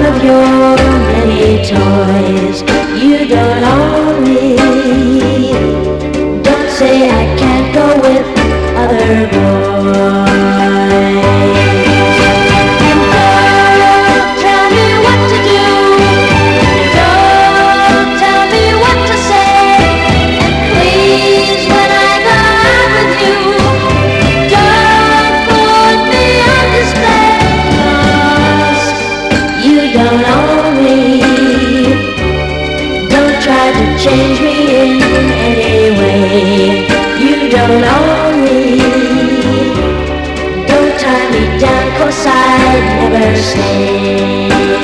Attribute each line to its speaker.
Speaker 1: of your many toys. You don't own me. Don't say I can't go with other boys. Don't tell me what to do. Don't tell me what to say. And please, when I go out with you, don't put me on display. 'Cause you don't own me. Don't try to change me in any way. You don't own me. Don't tie me down 'cause I'd never stay.